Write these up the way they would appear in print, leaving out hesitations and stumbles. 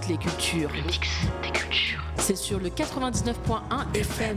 toutes les cultures. Le mix des cultures. C'est sur le 99.1 FM.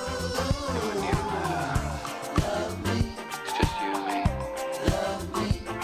Love me.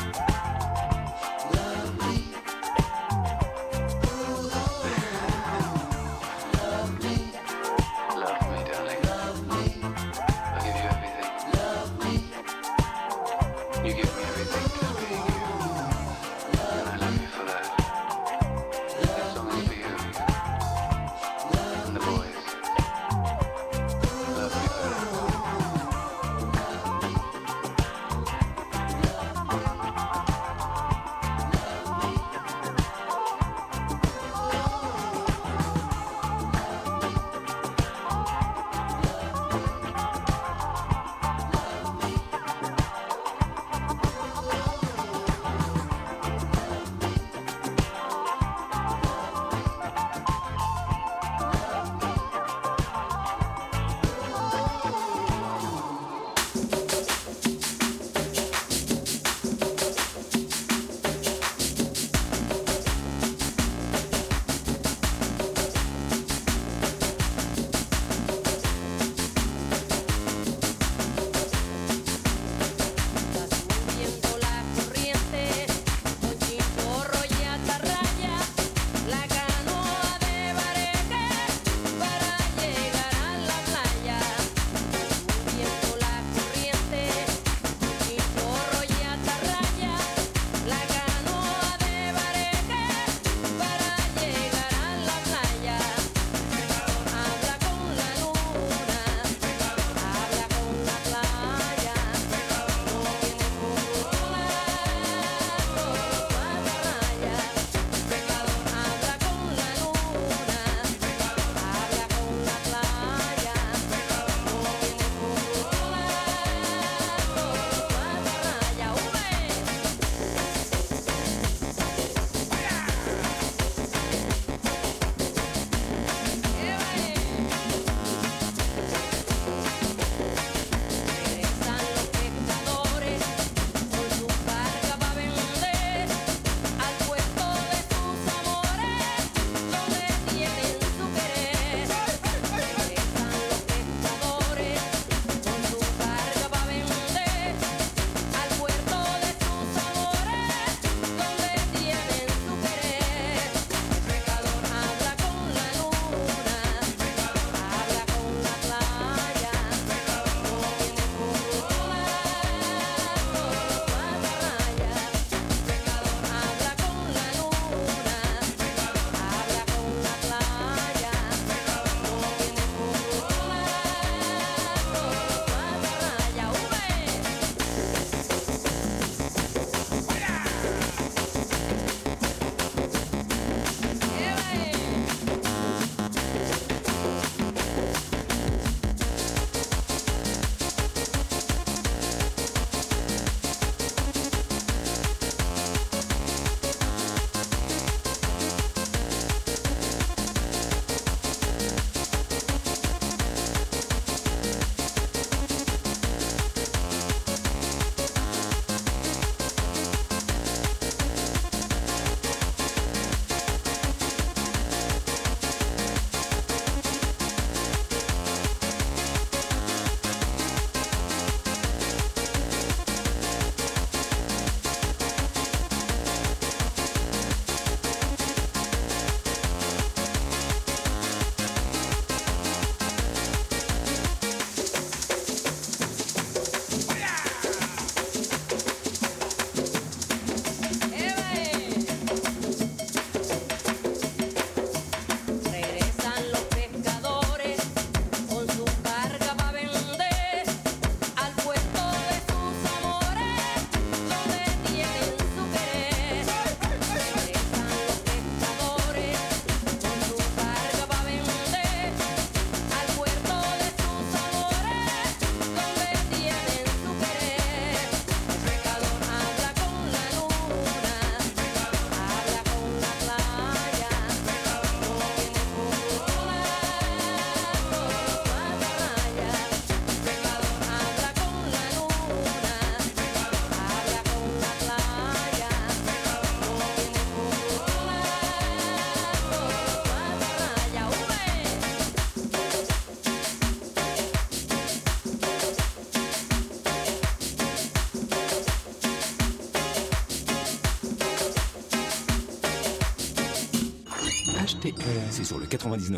C'est sur le 99.1.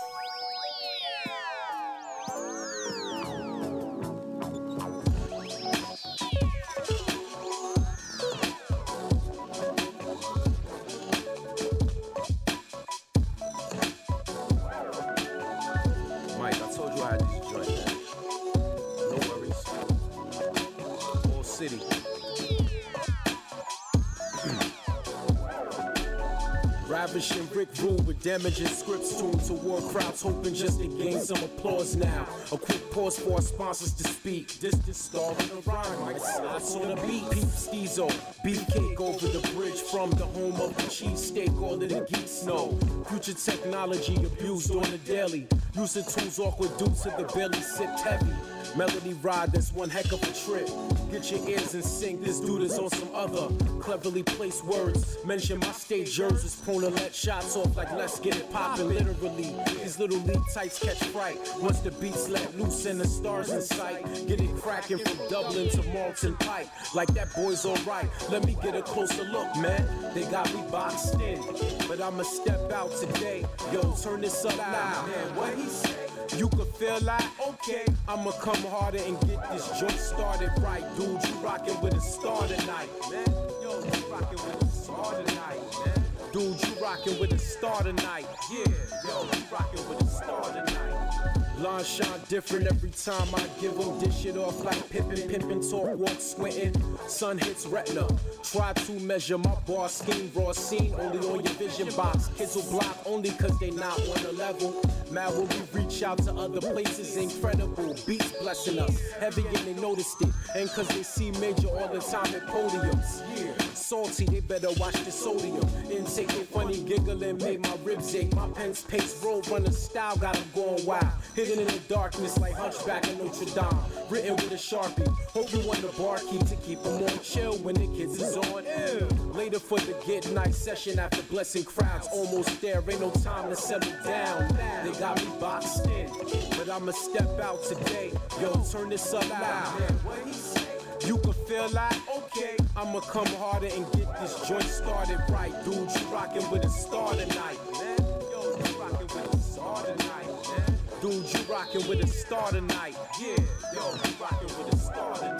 Ravishing Rick Rule with damaging scripts tuned to war crowds, hoping just to gain some applause now. A quick pause for our sponsors to speak. Distant star in the rhyme, like slots on a beat. Peep Steezo, beefcake over the bridge from the home of the cheesesteak. All of the geeks know. Future technology abused on the daily. Using tools awkward due to the belly sipped heavy. Melody ride, that's one heck of a trip. Get your ears in sync, this dude is on some other cleverly placed words. Mention my state jerks is prone to let shots off like let's get it poppin'. Literally, these little league tights catch fright. Once the beats let loose and the stars in sight, get it crackin' from Dublin to Malton Pike. Like that boy's alright, let me get a closer look, man. They got me boxed in, but I'ma step out today. Yo, turn this up loud, man, what he say? You could feel like, okay, I'ma come harder and get this joint started right. Dude, you rockin' with a star tonight, man. Yo, you rockin' with a star tonight, man. Dude, you rockin' with a star tonight. Yeah, yo, you rockin' with a star tonight. Line shine different every time I give them. Dish it off like pimpin', talk, walk, squintin'. Sun hits retina. Try to measure my bar scheme, raw scene only on your vision box. Kids will block only cause they not on the level. Mad when we reach out to other places, incredible. Beats blessing us, heavy and they noticed it. And cause they see major all the time at podiums. Yeah, salty, they better watch the sodium. Intake they funny giggling, made my ribs ache. My pen's pace, road runner style, got them going wild. Hidden in the darkness like Hunchback of Notre Dame. Written with a Sharpie, hope you want the barkeep to keep them on chill when the kids is on. Ew. Later for the get nice session after blessing crowds. Almost there, ain't no time to settle down. They got me boxed in, but I'ma step out today. Yo, turn this up loud. Man, what he say? You can feel like, okay, I'ma come harder and get this joint started right. Dude, you rockin' with a star tonight, man. Yo, you rockin' with a star tonight, man. Dude, you rockin' with a star tonight. Yeah, yo, you rockin' with a star tonight.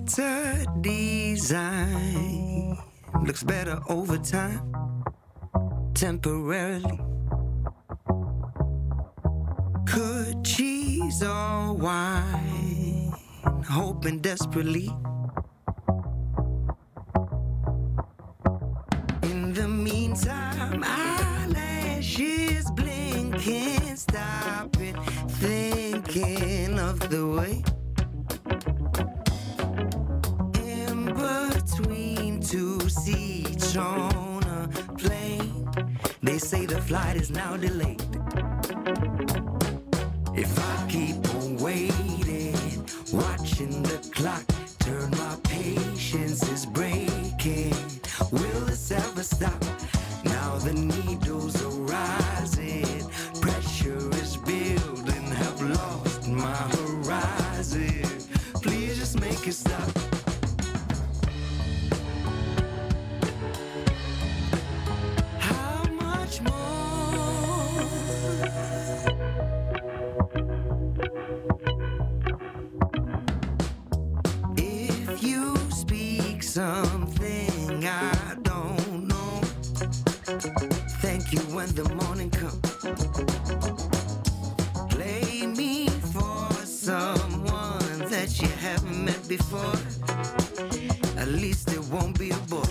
better design. Looks better over time, temporarily. Could cheese or wine, hoping desperately. In the meantime, eyelashes blinking, stop it, thinking of the way. In between two seats on a plane, they say the flight is now delayed. If I keep on waiting, watching the clock turn, my patience is breaking. Will this ever stop? Now the needles are rising, pressure is building, have lost my horizon. Please just make it stop. How much more? If you speak something I don't know, thank you when the morning comes. Play me for someone that you haven't met before. At least it won't be a boy.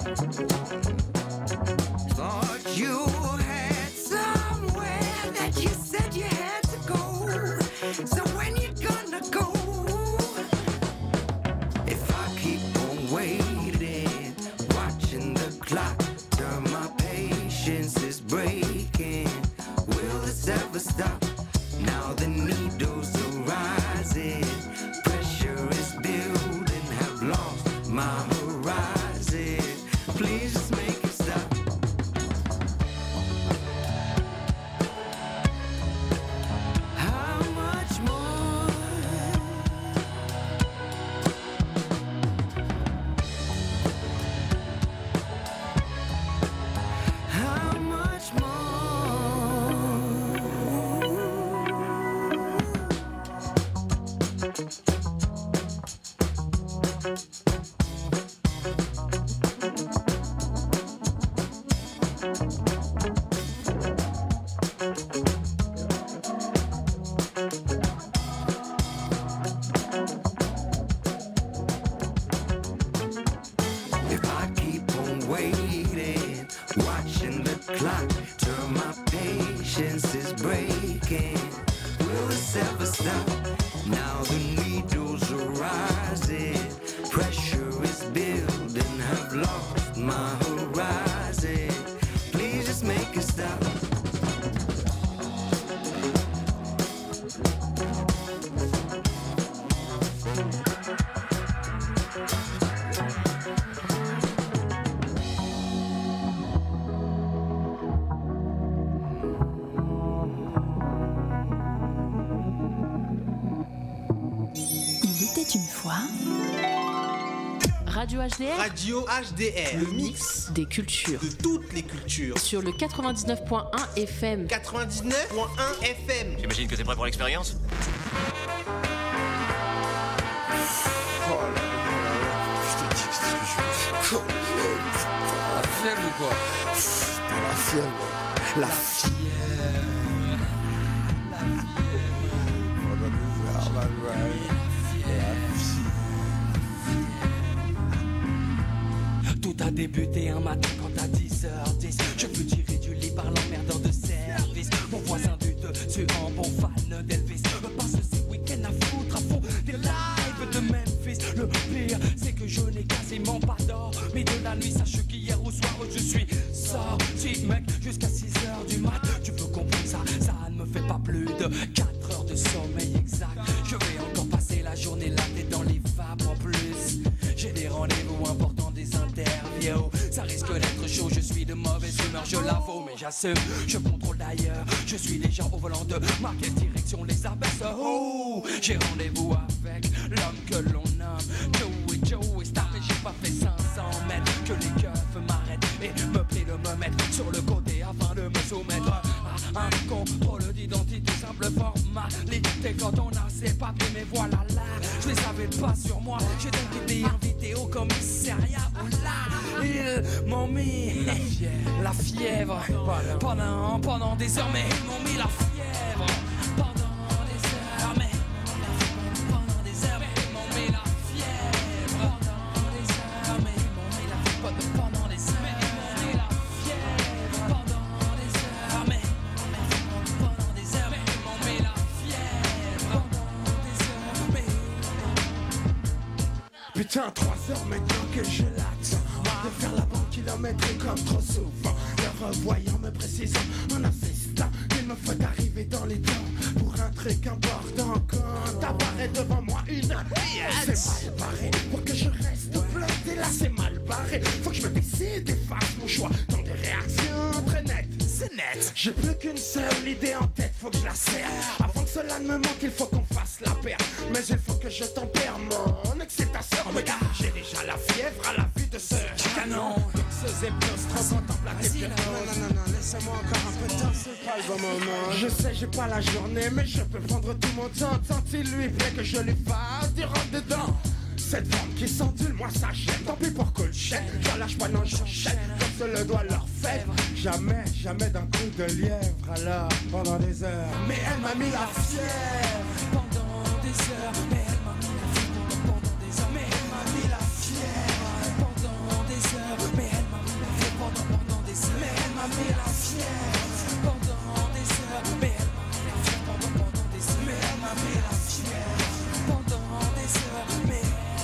Thought you had somewhere that you said you had to go. So when you gonna go? If I keep on waiting, watching the clock turn, my patience is breaking. Will this ever stop? Now the needles are rising, pressure is building, have lost my horizon. Please just make it stop. How much more? How much more? If I keep on waiting, watching the clock turn, my patience is breaking. Will this ever stop? Now the needles are rising, pressure is building, have lost my horizon. Please just make it stop. Il était une fois. Radio HDR, Radio HDR, le mix des cultures. de toutes les cultures. Sur le 99.1 FM. 99.1 FM. J'imagine que t'es prêt pour l'expérience? La fièvre ou quoi? La fièvre. La fièvre. Tout a débuté un matin quand à 10h10 je fus tiré du lit par l'emmerdeur de service. Mon voisin du dessus en bon fan d'Elvis me passe ces week-ends à foutre à fond des lives de Memphis. Le pire c'est que je n'ai quasiment pas dormi de la nuit. Sache qu'hier au soir je suis sorti mec jusqu'à 6h du mat. Tu peux comprendre ça, ça ne me fait pas plus de 4 heures de sommeil exact. Je vais encore passer la journée là tête dans les vapes en plus. J'ai des rendez-vous importants, des interviews. Ça risque d'être chaud, je suis de mauvaise humeur, je l'avoue, mais j'assume. Je contrôle d'ailleurs, je suis déjà au volant de ma quelle direction les abaisse. Oh, j'ai rendez-vous avec l'homme que l'on nomme Joey Star, mais j'ai pas fait 500 mètres que les keufs m'arrêtent et me plient de me mettre sur le côté afin de me soumettre à un contrôle d'identité, simple formalité. Quand on a ses papiers, mais voilà là, je les avais pas. pas sur moi. J'ai donc été invité au commissariat où là, ils m'ont mis la fièvre pendant des heures, mais ils m'ont mis la fièvre pendant des heures, mais pendant des heures, mais ils m'ont mis la fièvre pendant des heures, mais ils m'ont mis la fièvre pendant des heures, mais ils m'ont mis la fièvre pendant des heures, mais pendant des heures, mais ils m'ont mis la fièvre pendant des heures, mais putain, 3 heures maintenant que je l'attends de faire la bonne kilométrique comme trop souvent. Le revoyant me précisant en insistant qu'il me faut arriver dans les temps pour un truc important. Quand apparaît devant moi une c'est mal barré pour que je reste bloqué. Là c'est mal barré, faut que je me décide et fasse mon choix dans des réactions très nettes. C'est net, j'ai plus qu'une seule idée en tête, faut que je la serre. Avant que cela ne me manque, il faut qu'on fasse la paire. Mais il faut que je tempère mon excitation. Regarde, j'ai déjà la fièvre à la vue de ce canon. Ce zéplos trop contemplatif. Non, laissez-moi encore un peu de temps, c'est pas le bon moment. Je sais, j'ai pas la journée, mais je peux prendre tout mon temps. Tant il lui plaît que je lui fasse du rentre dedans. Cette femme qui s'endule, moi ça gêne. Tant pis pour que le chèque, je lâche pas, non j'enchaîne. Comme se le doit leur faire. Jamais d'un coup de lièvre. Alors, pendant des heures, mais elle m'a mis la fièvre pendant des heures, mais elle m'a mis la fièvre pendant des heures, mais elle m'a mis la fièvre pendant des heures, mais elle m'a mis la fièvre pendant des heures, mais elle m'a mis la fièvre pendant des heures, mais elle m'a mis la fièvre pendant des heures, mais elle m'a mis la fièvre pendant des heures, mais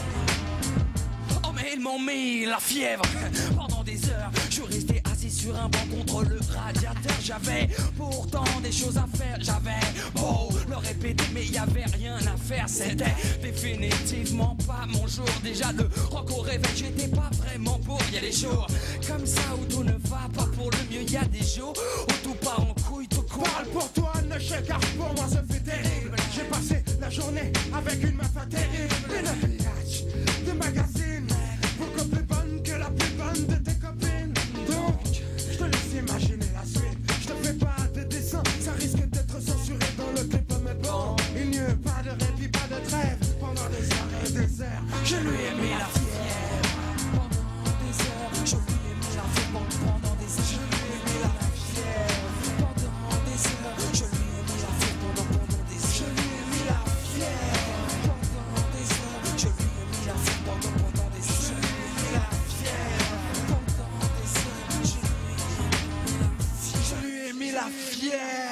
oh mais ils m'ont mis la fièvre pendant des heures. Je suis resté assis sur un banc contre le radiateur. J'avais pourtant des choses à faire. J'avais beau le répéter, mais y avait rien à faire. C'était définitivement pas mon jour. Déjà le rock au réveil, j'étais pas vraiment pour. Y a des jours comme ça où tout ne va pas pour le mieux. Y a des jours où tout part en couille, tout court. Parle pour toi, ne chèque, car pour moi ce fut terrible. J'ai passé la journée avec une meuf terrible. Une village de magazine, beaucoup plus bonne que la plus bonne de tes copines. Donc, je te laisse imaginer la suite. Je te fais pas de dessin, ça risque d'être censuré dans le clip, mais bon. Il n'y a pas de répit, pas de trêve pendant des heures et des heures. Je lui ai mis la fièvre pendant des heures. Je lui ai mis la fièvre pendant des heures. Je lui ai mis la fièvre pendant des heures. Je lui ai mis la fièvre pendant des heures. Je lui ai mis la fièvre pendant des heures. Je lui ai mis la fièvre pendant des heures. Je lui ai mis la fièvre pendant des heures. Je lui ai mis la fièvre. Je lui ai mis la fièvre.